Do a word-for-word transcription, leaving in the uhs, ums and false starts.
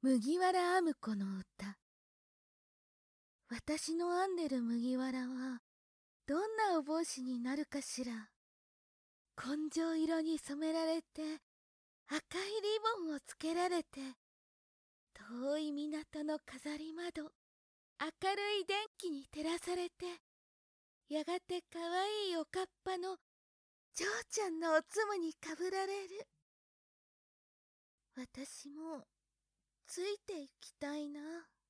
麦わら編む子の歌。私の編んでる麦わらはどんなお帽子になるかしら。紺青色に染められて、赤いリボンをつけられて、遠い港の飾り窓、明るい電気に照らされて、やがてかわいいおかっぱの嬢ちゃんのおつむにかぶられる。私もついていきたいな。